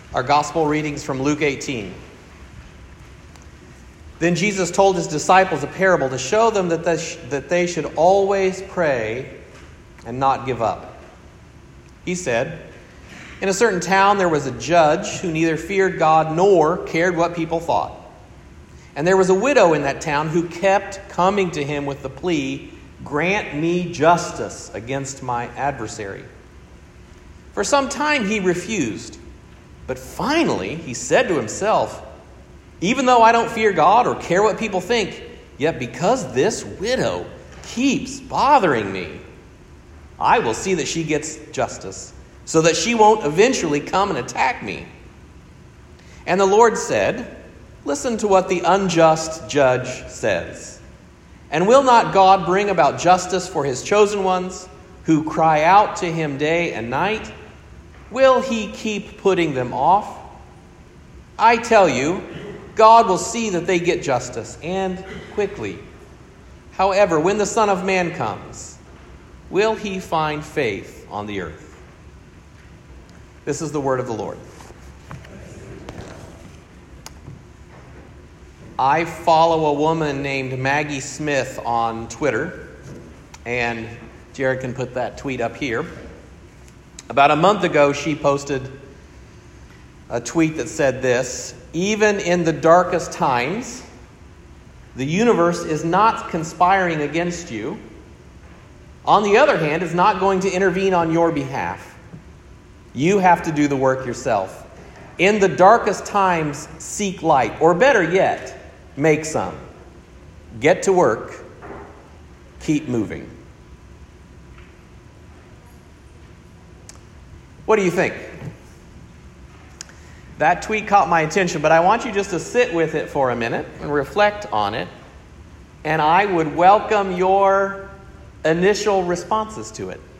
Our gospel readings from Luke 18. Then Jesus told his disciples a parable to show them that they should always pray and not give up. He said, "In a certain town there was a judge who neither feared God nor cared what people thought. And there was a widow in that town who kept coming to him with the plea, 'Grant me justice against my adversary.' For some time he refused. But finally, he said to himself, 'Even though I don't fear God or care what people think, yet because this widow keeps bothering me, I will see that she gets justice, so that she won't eventually come and attack me.' And the Lord said, 'Listen to what the unjust judge says. And will not God bring about justice for his chosen ones, who cry out to him day and night? Will he keep putting them off? I tell you, God will see that they get justice, and quickly. However, when the Son of Man comes, will he find faith on the earth?'" This is the word of the Lord. I follow a woman named Maggie Smith on Twitter, and Jared can put that tweet up here. About a month ago, she posted a tweet that said this: "Even in the darkest times, the universe is not conspiring against you. On the other hand, it's not going to intervene on your behalf. You have to do the work yourself. In the darkest times, seek light, or better yet, make some. Get to work. Keep moving." What do you think? That tweet caught my attention, but I want you just to sit with it for a minute and reflect on it. And I would welcome your initial responses to it.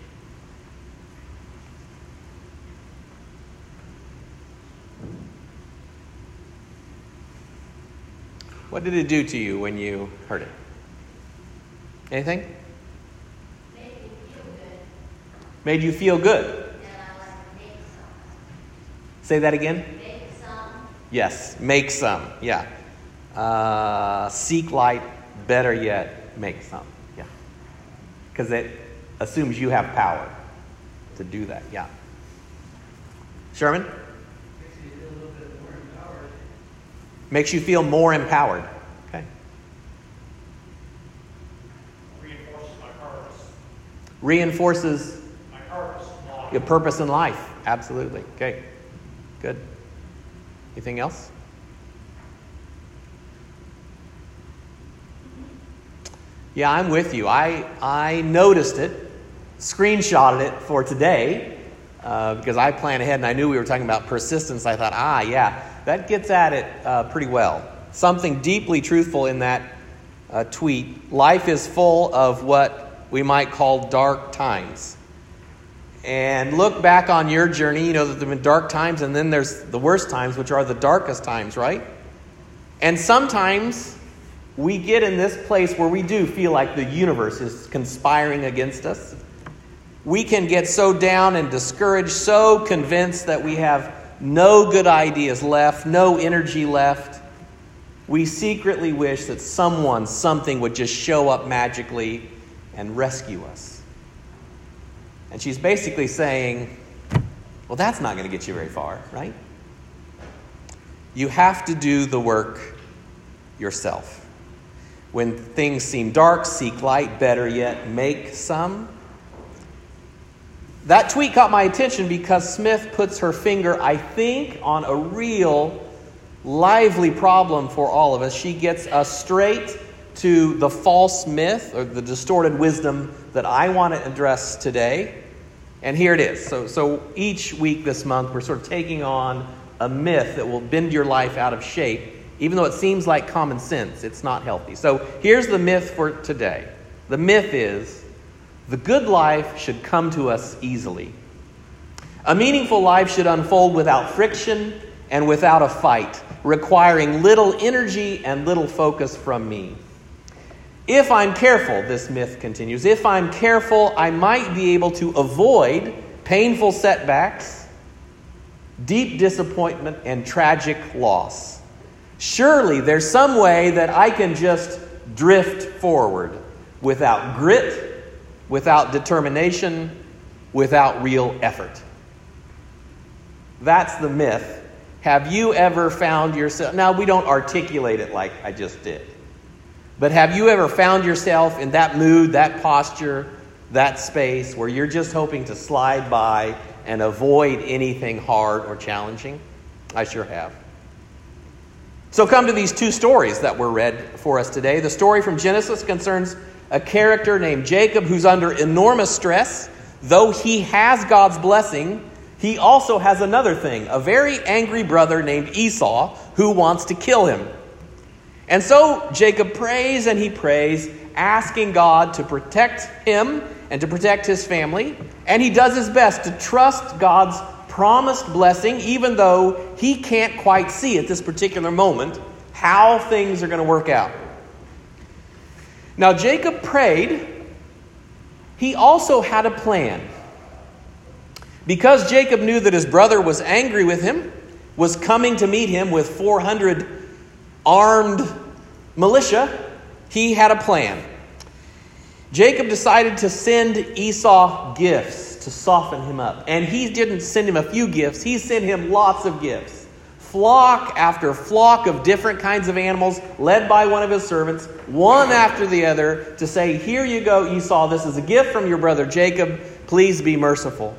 What did it do to you when you heard it? Anything? Made me feel good. Made you feel good? And I like to make some. Say that again? Make some. Yes, make some. Yeah. Seek light, better yet, make some. Yeah. Because it assumes you have power to do that. Yeah. Sherman? Makes you feel more empowered. Okay. Reinforces my purpose. Reinforces My purpose. your purpose in life. Absolutely. Okay. Good. Anything else? Yeah, I'm with you. I noticed it, screenshotted it for today, because I planned ahead and I knew we were talking about persistence. I thought, yeah, that gets at it pretty well. Something deeply truthful in that tweet. Life is full of what we might call dark times. And look back on your journey, you know that there have been dark times, and then there's the worst times, which are the darkest times, right? And sometimes we get in this place where we do feel like the universe is conspiring against us. We can get so down and discouraged, so convinced that we have no good ideas left, no energy left. We secretly wish that something would just show up magically and rescue us. And she's basically saying, well, that's not going to get you very far, right? You have to do the work yourself. When things seem dark, seek light, better yet, make some. That tweet caught my attention because Smith puts her finger, I think, on a real lively problem for all of us. She gets us straight to the false myth or the distorted wisdom that I want to address today. And here it is. So each week this month, we're sort of taking on a myth that will bend your life out of shape. Even though it seems like common sense, it's not healthy. So here's the myth for today. The myth is, the good life should come to us easily. A meaningful life should unfold without friction and without a fight, requiring little energy and little focus from me. If I'm careful, this myth continues, if I'm careful, I might be able to avoid painful setbacks, deep disappointment, and tragic loss. Surely there's some way that I can just drift forward without grit, without determination, without real effort. That's the myth. Have you ever found yourself... Now, we don't articulate it like I just did. But have you ever found yourself in that mood, that posture, that space where you're just hoping to slide by and avoid anything hard or challenging? I sure have. So come to these two stories that were read for us today. The story from Genesis concerns a character named Jacob who's under enormous stress. Though he has God's blessing, he also has another thing, a very angry brother named Esau who wants to kill him. And so Jacob prays and he prays, asking God to protect him and to protect his family. And he does his best to trust God's promised blessing, even though he can't quite see at this particular moment how things are going to work out. Now, Jacob prayed. He also had a plan. Because Jacob knew that his brother was angry with him, was coming to meet him with 400 armed militia, he had a plan. Jacob decided to send Esau gifts to soften him up. And he didn't send him a few gifts. He sent him lots of gifts. Flock after flock of different kinds of animals, led by one of his servants, one after the other, to say, here you go, Esau, this is a gift from your brother Jacob. Please be merciful.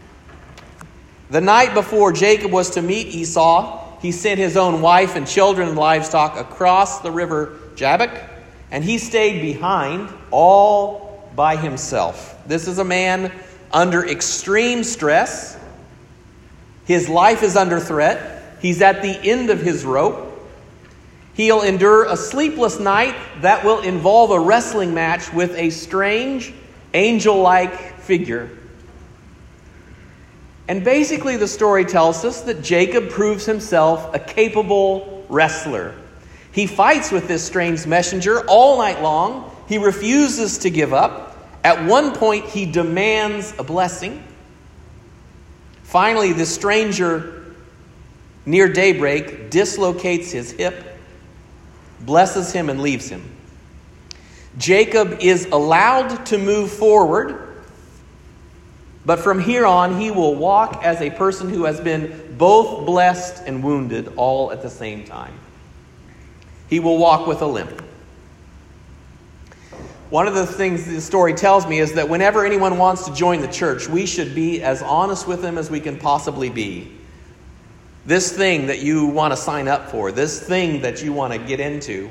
The night before Jacob was to meet Esau, he sent his own wife and children and livestock across the river Jabbok, and he stayed behind all by himself. This is a man under extreme stress. His life is under threat. He's at the end of his rope. He'll endure a sleepless night that will involve a wrestling match with a strange, angel-like figure. And basically the story tells us that Jacob proves himself a capable wrestler. He fights with this strange messenger all night long. He refuses to give up. At one point, he demands a blessing. Finally, the stranger, near daybreak, dislocates his hip, blesses him, and leaves him. Jacob is allowed to move forward, but from here on, he will walk as a person who has been both blessed and wounded all at the same time. He will walk with a limp. One of the things the story tells me is that whenever anyone wants to join the church, we should be as honest with them as we can possibly be. This thing that you want to sign up for, this thing that you want to get into,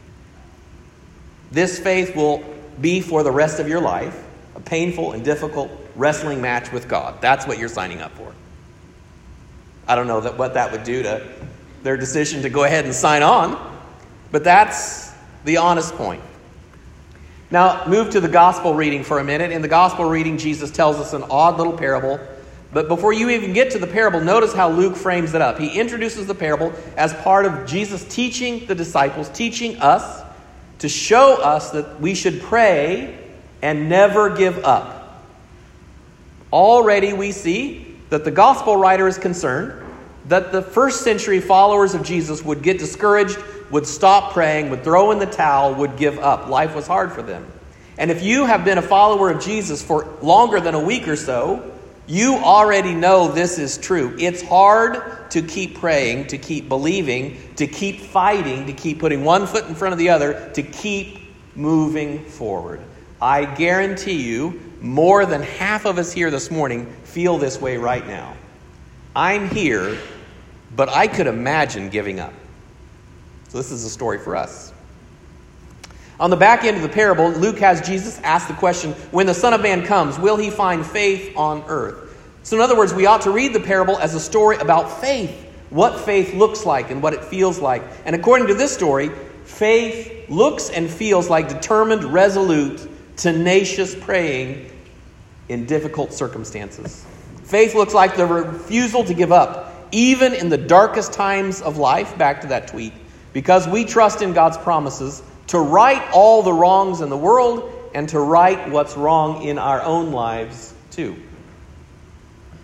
this faith will be for the rest of your life a painful and difficult wrestling match with God. That's what you're signing up for. I don't know what that would do to their decision to go ahead and sign on, but that's the honest point. Now, move to the gospel reading for a minute. In the gospel reading, Jesus tells us an odd little parable. But before you even get to the parable, notice how Luke frames it up. He introduces the parable as part of Jesus teaching the disciples, teaching us to show us that we should pray and never give up. Already we see that the gospel writer is concerned that the first century followers of Jesus would get discouraged, would stop praying, would throw in the towel, would give up. Life was hard for them. And if you have been a follower of Jesus for longer than a week or so, you already know this is true. It's hard to keep praying, to keep believing, to keep fighting, to keep putting one foot in front of the other, to keep moving forward. I guarantee you, more than half of us here this morning feel this way right now. I'm here, but I could imagine giving up. So this is a story for us. On the back end of the parable, Luke has Jesus ask the question, when the Son of Man comes, will he find faith on earth? So in other words, we ought to read the parable as a story about faith, what faith looks like and what it feels like. And according to this story, faith looks and feels like determined, resolute, tenacious praying in difficult circumstances. Faith looks like the refusal to give up, even in the darkest times of life, back to that tweet, because we trust in God's promises to right all the wrongs in the world and to right what's wrong in our own lives too.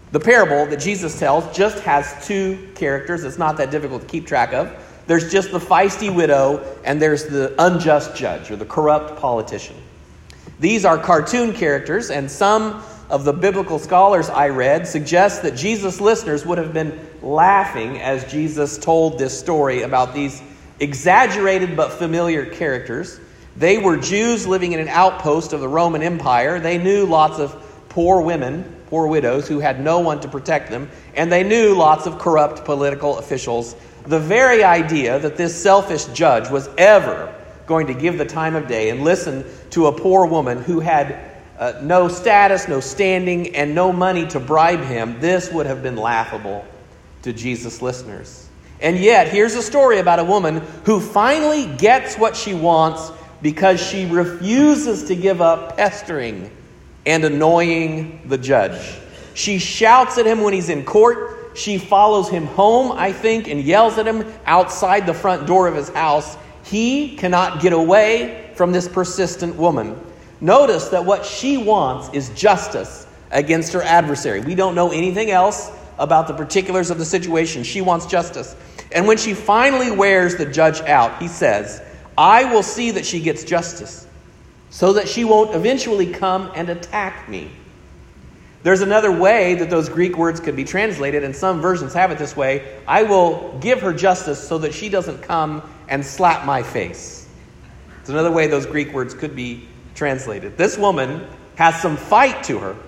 The parable that Jesus tells just has two characters. It's not that difficult to keep track of. There's just the feisty widow, and there's the unjust judge, or the corrupt politician. These are cartoon characters, and some of the biblical scholars I read suggest that Jesus' listeners would have been laughing as Jesus told this story about these exaggerated but familiar characters. They were Jews living in an outpost of the Roman Empire. They knew lots of poor women, poor widows who had no one to protect them, and they knew lots of corrupt political officials. The very idea that this selfish judge was ever going to give the time of day and listen to a poor woman who had no status, no standing, and no money to bribe him, this would have been laughable to Jesus' listeners. And yet, here's a story about a woman who finally gets what she wants because she refuses to give up pestering and annoying the judge. She shouts at him when he's in court. She follows him home, I think, and yells at him outside the front door of his house. He cannot get away from this persistent woman. Notice that what she wants is justice against her adversary. We don't know anything else about the particulars of the situation. She wants justice. And when she finally wears the judge out, he says, I will see that she gets justice so that she won't eventually come and attack me. There's another way that those Greek words could be translated, and some versions have it this way. I will give her justice so that she doesn't come and slap my face. It's another way those Greek words could be translated. This woman has some fight to her.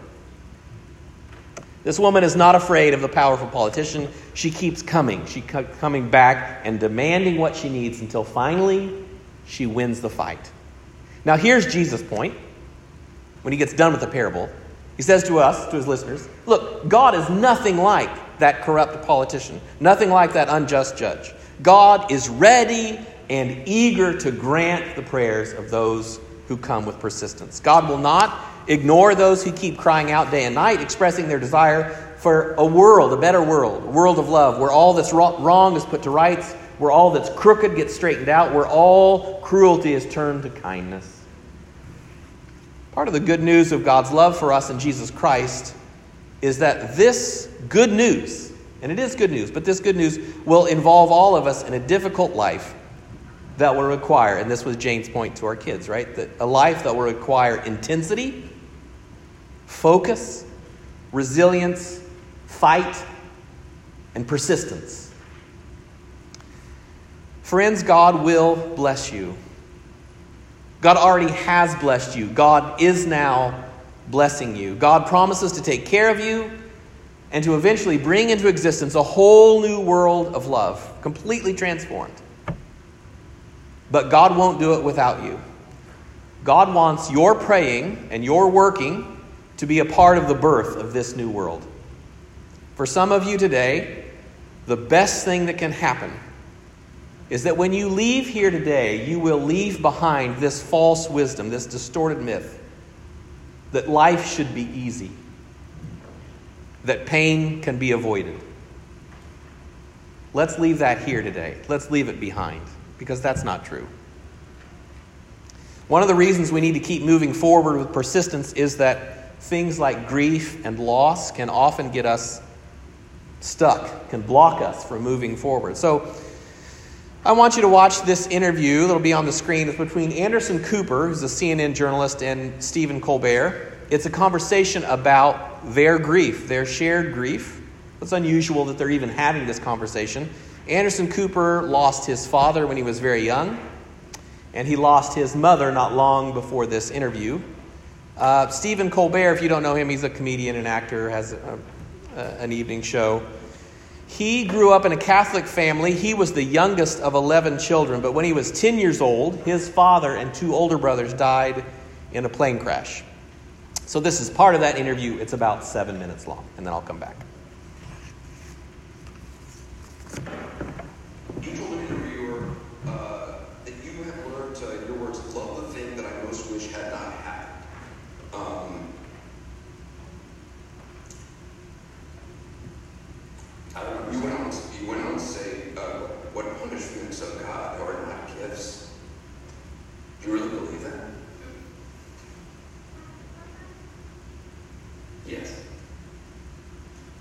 This woman is not afraid of the powerful politician. She keeps coming. She coming back and demanding what she needs until finally she wins the fight. Now here's Jesus' point. When he gets done with the parable, he says to us, to his listeners, look, God is nothing like that corrupt politician, nothing like that unjust judge. God is ready and eager to grant the prayers of those who come with persistence. God will not ignore those who keep crying out day and night, expressing their desire for a world, a better world, a world of love, where all that's wrong is put to rights, where all that's crooked gets straightened out, where all cruelty is turned to kindness. Part of the good news of God's love for us in Jesus Christ is that this good news, and it is good news, but this good news will involve all of us in a difficult life that will require, and this was Jane's point to our kids, right? That a life that will require intensity, focus, resilience, fight, and persistence. Friends, God will bless you. God already has blessed you. God is now blessing you. God promises to take care of you and to eventually bring into existence a whole new world of love, completely transformed. But God won't do it without you. God wants your praying and your working to be a part of the birth of this new world. For some of you today, the best thing that can happen is that when you leave here today, you will leave behind this false wisdom, this distorted myth, that life should be easy, that pain can be avoided. Let's leave that here today. Let's leave it behind, because that's not true. One of the reasons we need to keep moving forward with persistence is that things like grief and loss can often get us stuck, can block us from moving forward. So I want you to watch this interview that'll be on the screen. It's between Anderson Cooper, who's a CNN journalist, and Stephen Colbert. It's a conversation about their grief, their shared grief. It's unusual that they're even having this conversation. Anderson Cooper lost his father when he was very young, and he lost his mother not long before this interview. Stephen Colbert, if you don't know him, he's a comedian and actor, has an evening show. He grew up in a Catholic family. He was the youngest of 11 children, but when he was 10 years old, his father and two older brothers died in a plane crash. So this is part of that interview. It's about 7 minutes long, and then I'll come back. You told an interviewer that you have learned, in your words, love the thing that I most wish had not happened. I don't know. You went on to say, what punishments of God are not gifts. Do you really believe that? Yes.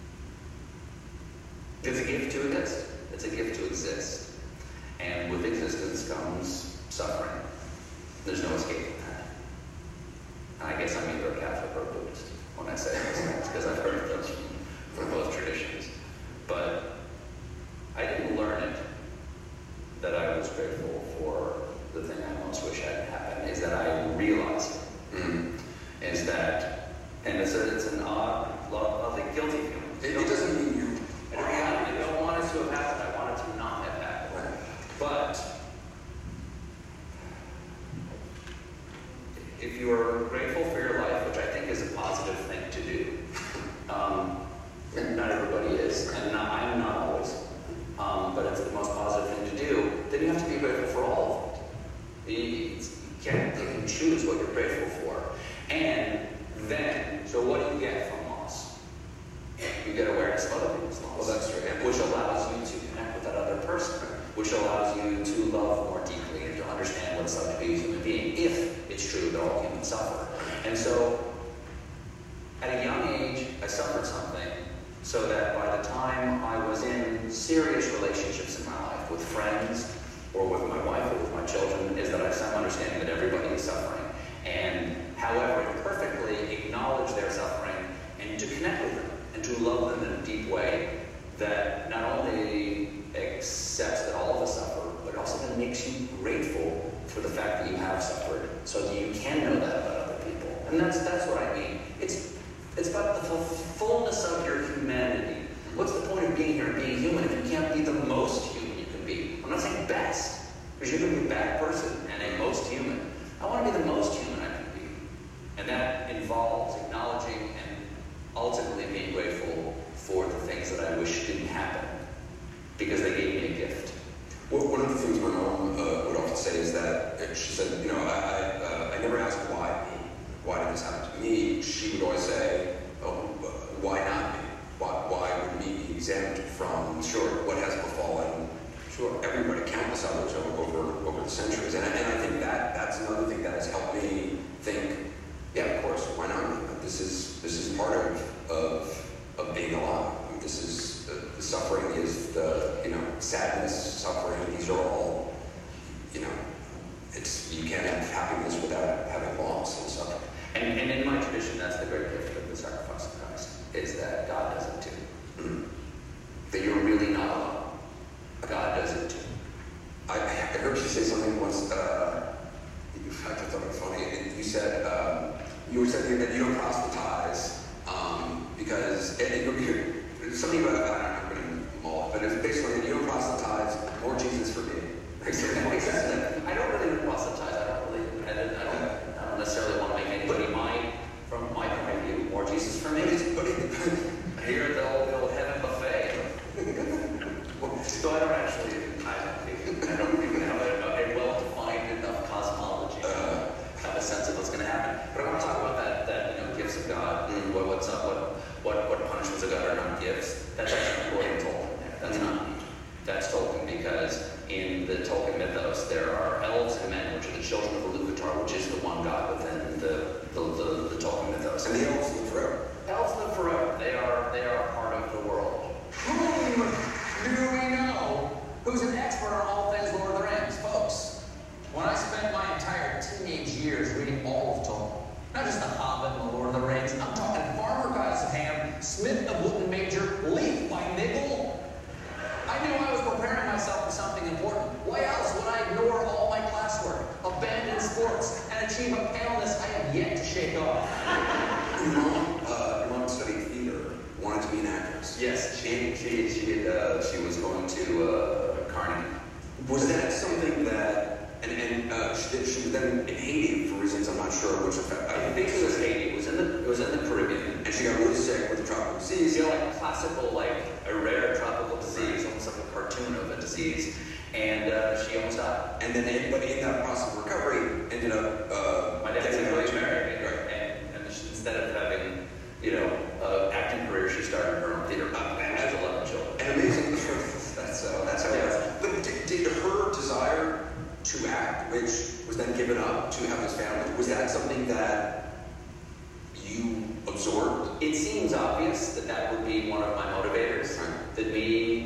It's a gift to exist. It's a gift to exist. And with existence comes suffering. There's no escape from that. And I guess I'm either a Catholic or a Buddhist when I say those things, because I've heard those from both traditions. But I didn't learn it that I was grateful for the thing I most wish hadn't happened, is that I realized it. Is that, and it's an oddly guilty feeling. It doesn't mean you I don't want it to have happened. I want it to not have happened. Right. But if you are grateful for your life, which I think is a positive thing to do, not everybody is, and I'm not always, but it's the most positive thing to do, then you have to be grateful for all of it. You can choose what you're grateful for. And then, so what do you get from loss? You get awareness of other people's loss. Well, that's right. Which allows you to connect with that other person, which allows you to love more deeply and to understand what it's like to be a human being, if it's true that all humans suffer. And so, at a young age, I suffered something so that by the time I was in serious relationships in my life, with friends, or with my wife, or with my children, is that I have some understanding that everybody is suffering. And however imperfectly acknowledge their suffering and to connect with them and to love them in a deep way that not only accepts that all of us suffer, but also then makes you grateful for the fact that you have suffered, so that you can know that about other people. And that's what I mean. It's about the fullness of your humanity. What's the point of being here and being human if you can't be the most human you can be? I'm not saying best, because you can be a bad person and a most human. I want to be the most human I can be. And that involves acknowledging and ultimately being grateful for the things that I wish didn't happen, because they gave me a gift. Well, one of the things my mom would often say is that she said, you know, I never asked why me. Why did this happen to me? She would always say, oh, why not me? Why would me be exempt from what has befallen everybody, countless others over the centuries? And I think that's another thing that has helped me think, yeah, of course, why not me? This is part of being alive. I mean, this is the suffering is sadness, suffering. These are all, you can't have happiness without having loss and suffering. And in my tradition, that's the great gift of the sacrifice of Christ, is that God does it too. Mm-hmm. That you're really not alone. God does it too. I heard you say something once, I thought it was funny, and you said, you were saying that you don't proselytize, because, something about, I don't know, Moloch, but it's basically, you don't proselytize, more Jesus for me. Exactly. I don't really proselytize. I don't necessarily want to make anybody from my point of view, more Jesus for me. Here at the old heaven buffet. So I don't even have a well-defined enough cosmology to have a sense of what's going to happen. But I want to talk about that gifts of God, what's up, what punishments of God are not gifts. That's actually according to Tolkien. That's not me. That's Tolkien, because in the Tolkien mythos there are elves and men, which are the children of Ilúvatar, which is the one God within the Tolkien mythos. And the elves live forever. Elves live forever. They are part of the world. Whom do we know who's an expert on all things Lord of the Rings? Folks, when I spent my entire teenage years reading all of Tolkien, not just The Hobbit and The Lord of the Rings, I'm talking Farmer Giles of Ham, Smith of Wooten Major, Leaf by Niggle. I knew I was preparing myself for something important. Why else would I ignore all my classwork, abandon sports, and achieve a paleness I have yet to shake off? Your mom studied theater, wanted to be an actress. Yes, she was going to Carnegie. Was that something that, she was then in Haiti for reasons I'm not sure which effect. I think it was Haiti. It was in the Caribbean. And she got really sick with a tropical disease. Like classical, like a rare tropical disease, almost like a cartoon of a disease. And she almost died. And then anybody in that process of recovery ended up my dad's really married. Right. And instead of having, acting career, she started her own theater company. She has 11 children. And amazing. That's how it is. But did her desire to act, which was then given up to have this family, was that something that you absorbed? It seems obvious that would be one of my motivators. Right. That me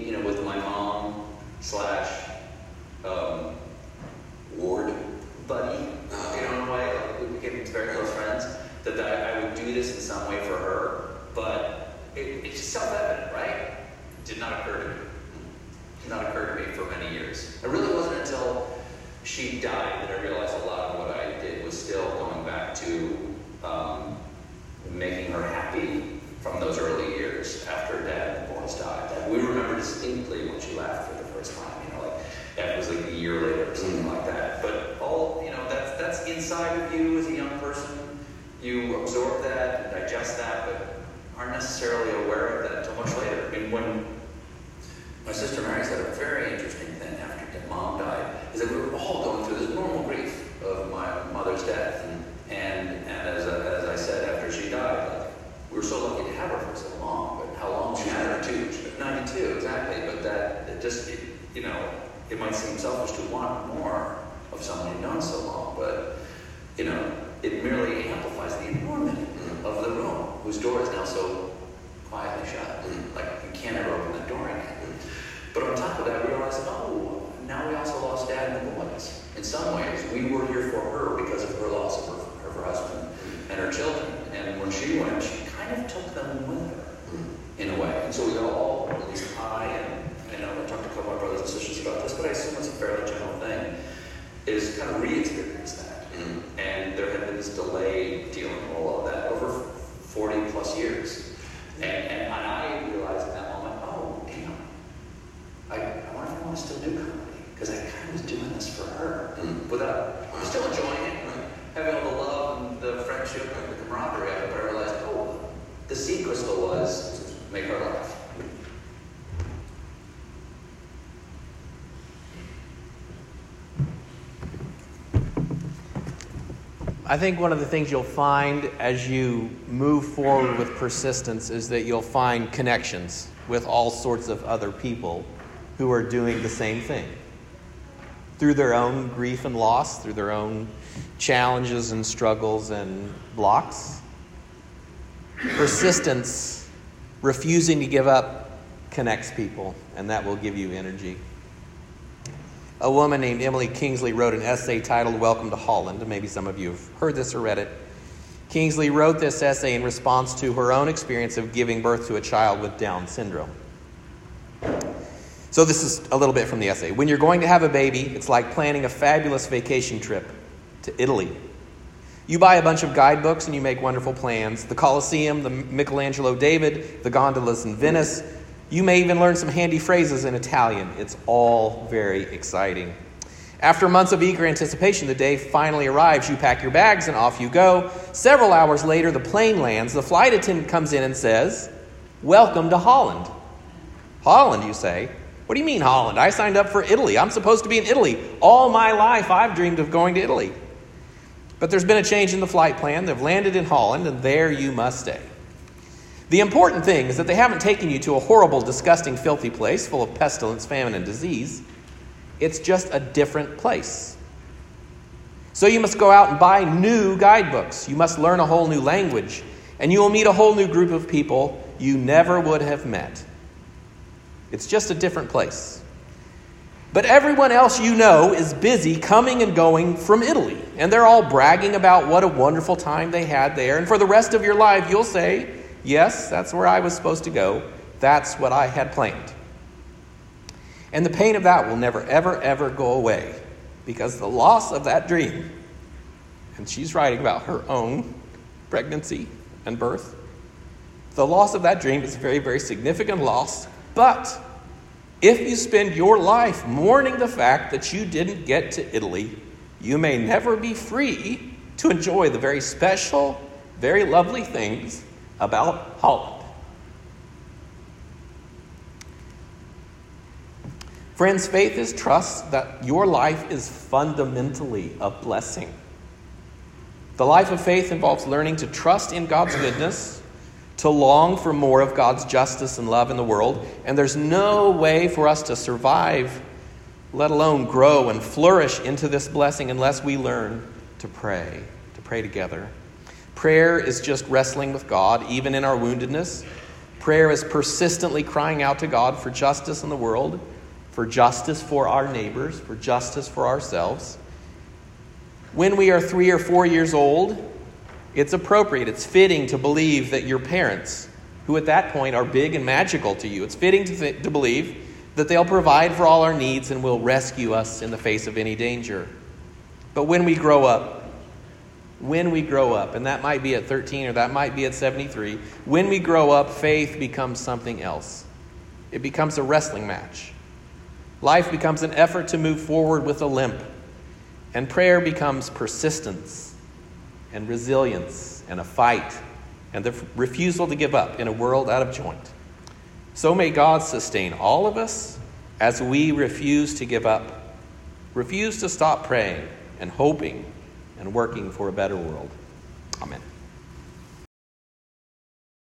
she died, and I realized a lot of what I did was still going back to making her happy from those early years after Dad and the boys died. And we remember distinctly when she laughed for the first time, it was like a year later or something like that. But that's inside of you as a young person. You absorb that and digest that, but aren't necessarily aware of that until much later. I mean, when my sister Mary said a very interesting thing after Mom died, is that we were all going through this normal grief of my mother's death. And as I said, after she died, we were so lucky to have her for so long, but how long she had her? 92, exactly. But that, it might seem selfish to want more of someone you've known so long, but, it merely amplifies the enormity of the room, whose door is now so quietly shut. Like, you can't ever open that door again. But on top of that, we realized, now we also lost Dad and the boys. In some ways, we were here for her because of her loss of her husband and her children. And when she went, she kind of took them with her, in a way. And so we all, at least I, and I talked to a couple of my brothers and sisters about this, but I assume it's a fairly general thing, is kind of re-experience that. And there had been this delay dealing with all of that over 40 plus years. And I realized in that moment, I wonder if I want to still do comedy, because I kind of was doing this for her, without still enjoying it, having all the love and the friendship and the camaraderie of it, but I realized, the seed crystal was make her laugh. I think one of the things you'll find as you move forward with persistence is that you'll find connections with all sorts of other people who are doing the same thing. Through their own grief and loss, through their own challenges and struggles and blocks. Persistence, refusing to give up, connects people, and that will give you energy. A woman named Emily Kingsley wrote an essay titled Welcome to Holland. And maybe some of you have heard this or read it. Kingsley wrote this essay in response to her own experience of giving birth to a child with Down syndrome. So this is a little bit from the essay. When you're going to have a baby, it's like planning a fabulous vacation trip to Italy. You buy a bunch of guidebooks and you make wonderful plans. The Colosseum, the Michelangelo David, the gondolas in Venice. You may even learn some handy phrases in Italian. It's all very exciting. After months of eager anticipation, the day finally arrives. You pack your bags and off you go. Several hours later, the plane lands. The flight attendant comes in and says, "Welcome to Holland." Holland, you say? What do you mean Holland? I signed up for Italy. I'm supposed to be in Italy. All my life I've dreamed of going to Italy. But there's been a change in the flight plan. They've landed in Holland, and there you must stay. The important thing is that they haven't taken you to a horrible, disgusting, filthy place full of pestilence, famine, and disease. It's just a different place. So you must go out and buy new guidebooks. You must learn a whole new language, and you will meet a whole new group of people you never would have met. It's just a different place. But everyone else you know is busy coming and going from Italy, and they're all bragging about what a wonderful time they had there. And for the rest of your life, you'll say, "Yes, that's where I was supposed to go. That's what I had planned." And the pain of that will never, ever, ever go away, because the loss of that dream, and she's writing about her own pregnancy and birth, the loss of that dream is a very, very significant loss. But if you spend your life mourning the fact that you didn't get to Italy, you may never be free to enjoy the very special, very lovely things about Holland. Friends, faith is trust that your life is fundamentally a blessing. The life of faith involves learning to trust in God's goodness, to long for more of God's justice and love in the world, and there's no way for us to survive, let alone grow and flourish into this blessing, unless we learn to pray together. Prayer is just wrestling with God, even in our woundedness. Prayer is persistently crying out to God for justice in the world, for justice for our neighbors, for justice for ourselves. When we are 3 or 4 years old, it's appropriate, it's fitting to believe that your parents, who at that point are big and magical to you, it's fitting to believe that they'll provide for all our needs and will rescue us in the face of any danger. But when we grow up, and that might be at 13 or that might be at 73, when we grow up, faith becomes something else. It becomes a wrestling match. Life becomes an effort to move forward with a limp. And prayer becomes persistence and resilience and a fight and the refusal to give up in a world out of joint. So may God sustain all of us as we refuse to give up, refuse to stop praying and hoping and working for a better world. Amen.